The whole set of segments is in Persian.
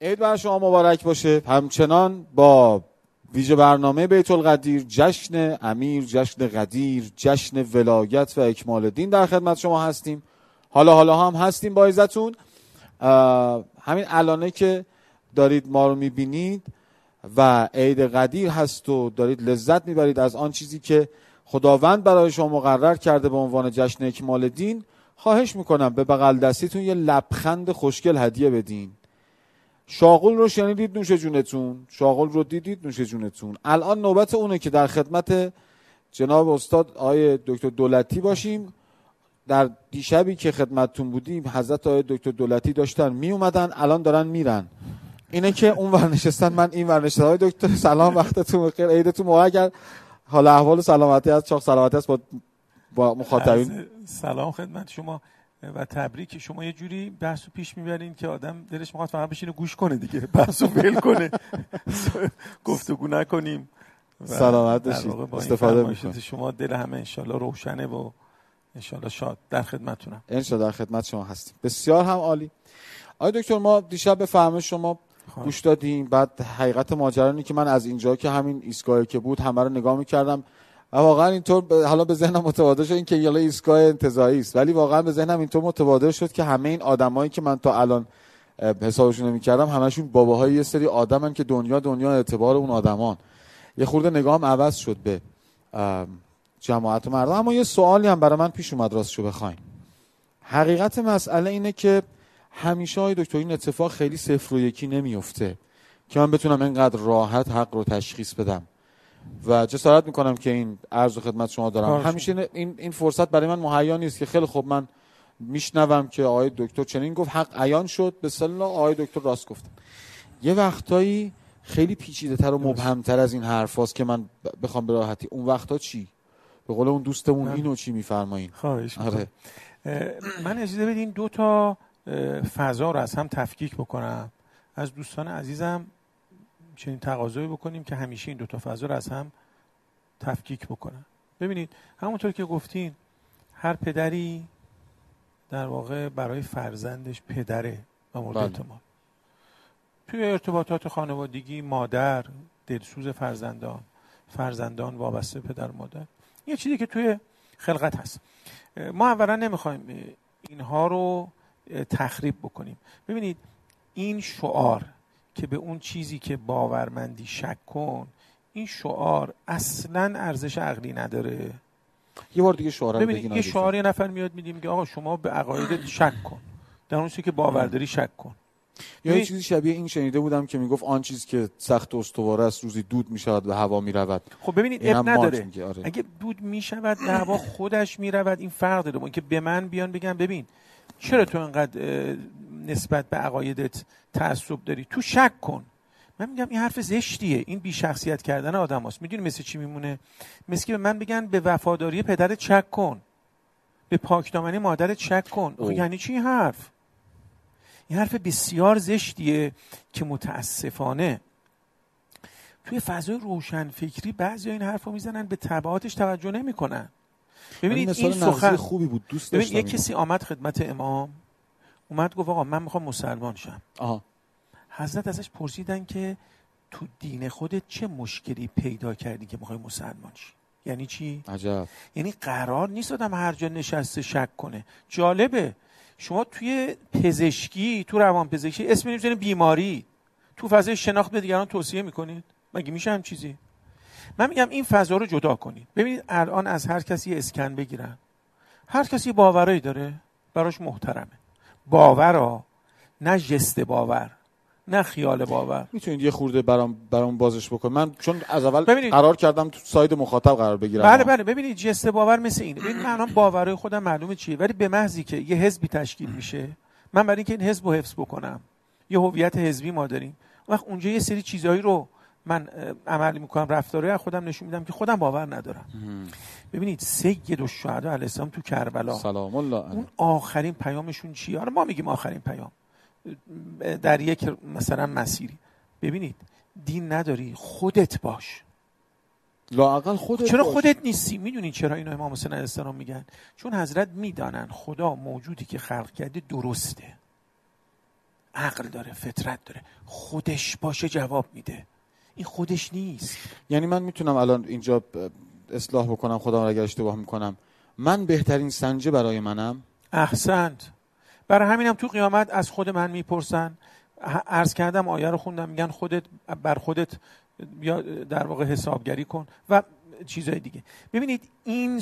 عید بر شما مبارک باشه. همچنان با ویژه برنامه بیت القدیر، جشن امیر، جشن قدیر، جشن ولایت و اکمال دین در خدمت شما هستیم. حالا هم هستیم با عزتون. همین الانه که دارید ما رو میبینید و عید قدیر هست و دارید لذت میبرید از آن چیزی که خداوند برای شما مقرر کرده به عنوان جشن اکمال دین، خواهش میکنم به بغل دستیتون یه لبخند خوشگل هدیه بدین. شاغل رو شنیدید، نوش جونتون. شاغل رو دیدید، نوش جونتون. الان نوبت اونه که در خدمت جناب استاد آقای دکتر دولتی باشیم. در دیشبی که خدمتتون بودیم حضرت آقای دکتر دولتی داشتن می اومدن، الان دارن میرن. اینه که اون ور نشستن، من این ور نشستم. آقای دکتر سلام، وقتتون بخیر، عیدتون مبارک. حال احوال سلامتی از چاق سلامتی است با مخاطبین. سلام خدمت شما و تبریک. شما یه جوری بحثو پیش میبرین که آدم دلش میخواد فقط بشینه گوش کنه دیگه، بحثو ول کنه، گفتگو نکنیم. سلامت باشید، استفاده میکنم. شما دل همه انشالله روشنه و انشالله شاد. در خدمتتونم. انشالله در خدمت شما هستیم. بسیار هم عالی. آقای دکتر ما دیشب به فرمایش شما گوش دادیم. بعد حقیقت ماجرا اینه که من از اینجا که همین ایستگاهی که بود همه رو نگاه میکردم و واقعا اینطور حالا به ذهنم متبادر شد این که یالا ایستگاه انتزاعی است، ولی واقعا به ذهنم اینطور متبادر شد که همه این آدمایی که من تا الان حسابشون نمی‌کردم همشون باباهای یه سری آدمن که دنیا اعتبار اون آدمان. یه خورده نگاهم عوض شد به جماعت مردم. اما یه سوالی هم برای من پیش اومد راستشو بخواید. حقیقت مسئله اینه که همیشه های دکتر این اتفاق خیلی صفر و یکی نمیفته که من بتونم اینقدر راحت حق رو تشخیص بدم و جسارت میکنم که این عرض خدمت شما دارم. همیشه این فرصت برای من مهیا نیست که خیلی خوب من میشنوم که آقای دکتر چنین گفت، حق عیان شد، به صلاح آقای دکتر راست گفتن. یه وقتایی خیلی پیچیده تر و مبهمتر از این حرفاست که من بخوام به راحتی. اون وقتا چی؟ به قول اون دوستمون اینو چی میفرمایین؟ خواهش می‌کنم. من اجازه بدین دو تا فضا رو از هم تفکیک بکنم. از دوستان عزیزم چنین تقاضایی بکنیم که همیشه این دو تا فضا رو از هم تفکیک بکنن. ببینید همونطور که گفتین هر پدری در واقع برای فرزندش پدره و مورد اعتماد. توی ارتباطات خانوادگی مادر دلسوز فرزندان وابسته پدر و مادر. یه چیزی که توی خلقت هست. ما اولا نمیخوایم اینها رو تخریب بکنیم. ببینید این شعار که به اون چیزی که باورمندی شک کن، این شعار اصلا ارزش عقلی نداره. یه بار دیگه شعار رو ببینید یه شعار یه نفر میاد میگه آقا شما به عقایدت شک کن، در اون چیزی که باورداری شک کن. یا یه چیزی شبیه این شنیده بودم که میگفت آن چیز که سخت استواره است روزی دود میشود و هوا میرود. خب ببینید اب نداره. اگه دود میشود و هوا خودش میرود این فرق داره. که به من بیان بگم ببین چرا تو انقدر نسبت به عقایدت تعصب داری، تو شک کن. من میگم این حرف زشتیه، این بی شخصیت کردن آدم هست. میدونی مثل چی میمونه؟ مثل که به من بگن به وفاداری پدرت شک کن، به پاکدامنی مادرت شک کن. یعنی چی این حرف؟ این حرف بسیار زشتیه که متاسفانه توی فضای روشنفکری بعضی این حرفو میزنن، به تبعاتش توجه نمیکنن. ببینید این سخن خوبی بود، دوست داشتم. یک کسی آمد خدمت امام، اومد گفت آقا من میخوام مسلمان شم. حضرت ازش پرسیدن که تو دین خودت چه مشکلی پیدا کردی که میخوای مسلمان شی؟ یعنی چی؟ عجب. یعنی قرار نیست آدم هر جا نشسته شک کنه. جالبه شما توی پزشکی، تو روانپزشکی اسم نمی‌ذارین بیماری، تو فضای شناخت به دیگران توصیه میکنید؟ مگه میشه هم چیزی؟ من میگم این فضا رو جدا کنید. ببینید الان از هر کسی اسکن بگیرن، هر کسی باورایی داره براش محترمه. باورا، نه جست باور، نه خیال باور. میتونید یه خورده برام بازش بکنید؟ من چون از اول قرار کردم تو ساید مخاطب قرار بگیرم. بله ببینید جست باور مثل اینه. ببینید من الان باورای خودم معلومه چیه، ولی به محضی که یه حزبی تشکیل میشه، من برای اینکه این حزب رو حفظ بکنم، یه هویت حزبی ما داریم، وقت اونجا یه سری چیزایی رو من عمل میکنم، رفتارهای خودم نشون میدم که خودم باور ندارم. ببینید سید الشهدا علیه السلام تو کربلا سلام الله اون آخرین پیامشون چیه؟ حالا ما میگیم آخرین پیام در یک مثلا مسیری. ببینید دین نداری، خودت باش. لااقل خودت چرا باش. خودت نیستی؟ میدونی چرا اینو امام حسین علیه السلام میگن؟ چون حضرت میدانن خدا موجودی که خلق کرده درسته، عقل داره، فطرت داره، خودش باشه جواب میده. این خودش نیست. یعنی من میتونم الان اینجا اصلاح بکنم، خودم اگر اشتباه میکنم، من بهترین سنجه برای منم. احسنت. برای همینم تو قیامت از خود من میپرسن. عرض کردم آیه رو خوندم، میگن خودت بر خودت یا در واقع حسابگری کن و چیزهای دیگه. ببینید این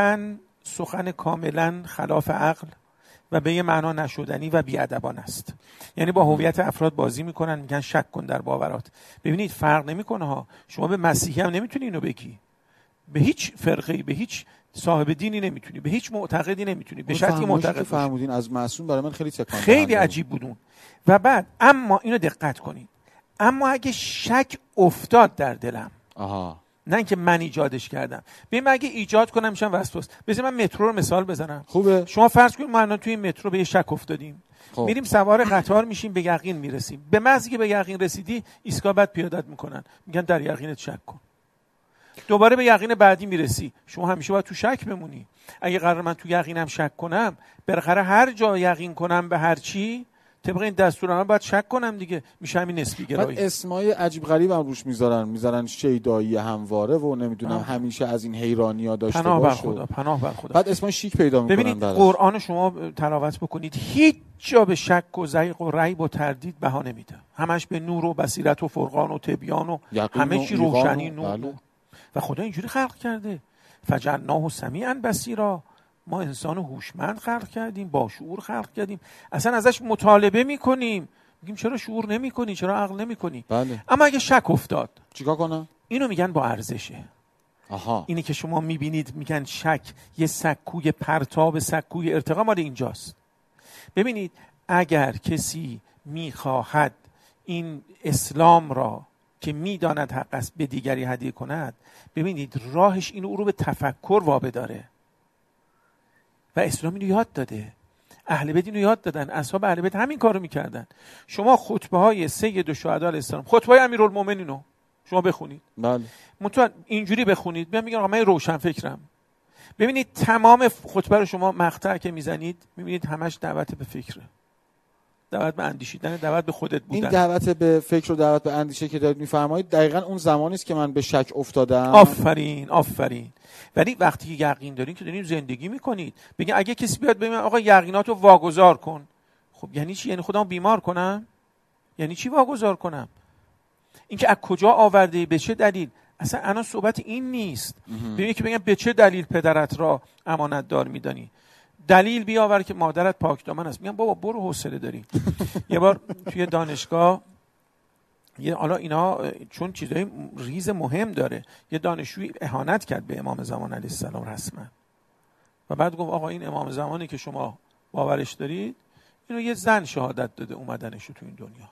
سخن کاملا خلاف عقل و به یه معنا نشدنی و بی‌ادبانه است. یعنی با هویت افراد بازی میکنن، میگن شک کن در باورات. ببینید فرق نمیکنه ها. شما به مسیحی هم نمیتونی اینو بگی، به هیچ فرقه‌ای، به هیچ صاحب دینی نمیتونی، به هیچ معتقدی نمیتونی، به شرطی معتقد فرمودین از معصوم برای من خیلی تکان خیلی عجیب بودون. و بعد اما اینو دقت کنید، اما اگه شک افتاد در دلم، نه اینکه من ایجادش کردم، ببین من اگه ایجاد کنم میشم وسواس. بذار من مترو رو مثال بزنم. خوبه. شما فرض کنید ما الان توی مترو به یه شک افتادیم. میریم سوار قطار میشیم، به یقین میرسیم. به محضی که به یقین رسیدی ایستگاه بعد پیادت میکنن، میگن در یقینت شک کن. دوباره به یقین بعدی میرسی، شما همیشه باید تو شک بمونی. اگه قرار من تو یقینم شک کنم، بالاخره هر جا یقین کنم به هر چی طبق این دستورالعمل باید شک کنم دیگه. میشه همین نسبی گرایی. بعد اسمای عجیب غریب هم روش میذارن شیدایی همواره و نمیدونم همیشه از این حیرانی‌ها داشته باشه. پناه بر خدا. بعد اسمای شیک پیدا میکنن. ببینید قرآن شما تلاوت بکنید، هیچ جا به شک و زیغ و ریب و تردید بها نمیده. همش به نور و بصیرت و فرقان و تبیان و همه چی روشنی نور. و خدا اینجوری خلق کرده. فجعلناه سمیعا بصیرا. ما انسان هوشمند خلق کردیم، با شعور خلق کردیم، اصلا ازش مطالبه میکنیم، میگیم چرا شعور نمیکنی، چرا عقل نمیکنی. بله. اما اگه شک افتاد چیکار کنم؟ اینو میگن با ارزشه. اینی که شما میبینید میگن شک یه سکوی پرتاب، سکوی ارتقا مال اینجاست. ببینید اگر کسی میخواهد این اسلام را که میداند حق است به دیگری هدیه کند، ببینید راهش اینو او رو به تفکر وابداره. و اسلام اینو یاد داده، اهل بیت اینو یاد دادن، اصحاب اهل بیت همین کارو میکردن. شما خطبه های سید الشهدا علیه السلام، خطبه های امیرالمومنینو شما بخونید. بله. مطمئن اینجوری بخونید، میگن آقا من روشن فکرم. ببینید تمام خطبه رو شما مقطع که میزنید میبینید همش دعوت به فکره، دعوت به اندیشیدن، دعوت به خودت بودن. این دعوت به فکر و دعوت به اندیشه که دارید میفرمایید دقیقاً اون زمانی است که من به شک افتادم. آفرین. ولی وقتی یقین دارین که دارین زندگی میکنید، بگین اگه کسی بیاد بگه آقا یقیناتو واگذار کن، خب یعنی چی؟ یعنی خودمو بیمار کنم؟ یعنی چی واگذار کنم؟ اینکه از کجا آورده، به چه دلیل؟ اصلا انا صحبت این نیست. ببین که بگم به چه دلیل پدرت را امانت دار میدانی؟ دلیل بیاور که مادرت پاکدامن است. میگم بابا برو حوصله داری. یه بار توی دانشگاه حالا اینا چون چیزای ریز مهم داره، یه دانشجوی اهانت کرد به امام زمان علیه السلام رسما و بعد گفت آقا این امام زمانی که شما باورش دارید اینو یه زن شهادت داده اومدنشو تو این دنیا.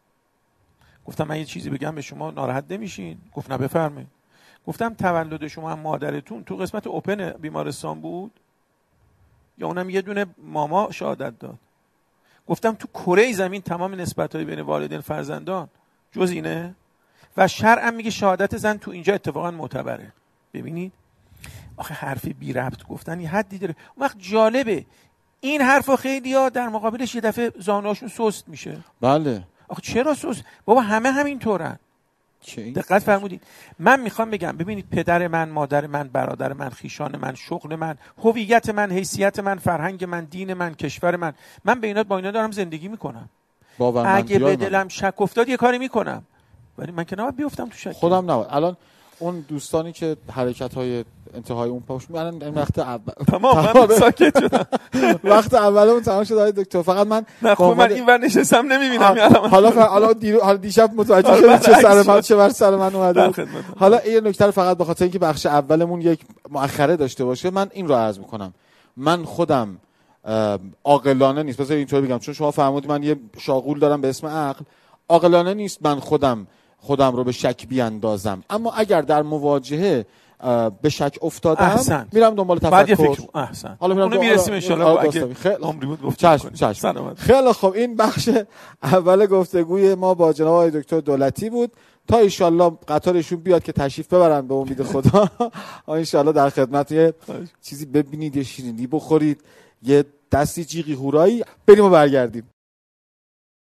گفتم من یه چیزی بگم به شما ناراحت نمیشین؟ گفت نه بفرمایید. گفتم تولد شما هم مادرتون تو قسمت اوپن بیمارستان بود یا اونم یه دونه ماما شهادت داد؟ گفتم تو کره زمین تمام نسبت‌های بین والدین فرزندان جز اینه و شرع میگه شهادت زن تو اینجا اتفاقا معتبره. ببینید آخه حرف بی ربط گفتن یه حدی داره. اون وقت جالبه این حرفا خیلی‌ها در مقابلش یه دفعه زانوهاشون سست میشه. بله. آخه چرا سست؟ بابا همه همینطورن. دقت فرمودید. من میخوام بگم ببینید پدر من، مادر من، برادر من، خیشان من، شغل من، هویت من، حیثیت من، فرهنگ من، دین من، کشور من با اینا دارم زندگی میکنم. اگه به دلم شک افتاد یه کاری میکنم، ولی من که نباید بیفتم تو شک. خودم نباید. الان اون دوستانی که حرکت‌های انتهای اون پاش الان این وقت اول تمام ساکت شدم. وقت اولمون تمام شد دکتر. فقط من من اینور نشستم نمیبینم. حالا دیشب متوجه شدم چه سر من اومده. حالا این نکته فقط به خاطر اینکه بخش اولمون یک مؤخره داشته باشه من این رو عرض میکنم. من خودم عاقلانه نیست، بذار اینطوری بگم، چون شما فرمودید من یه شاغول دارم به اسم عقل. عاقلانه نیست من خودم رو به شک بیاندازم، اما اگر در مواجهه به شک افتادم میرم دنبال تفکر. حالا اونو میرسیم ان شاءالله اگه عمری بود گفتم. خیلی خب این بخش اول گفتگوی ما با جناب آقای دکتر دولتی بود. تا ان شاءالله قطارشون بیاد که تشریف ببرن به امید خدا ان شاءالله در خدمت یه چیزی ببینید، یه شیرینی بخورید، یه دستی جیغی هورایی بریم و برگردیم.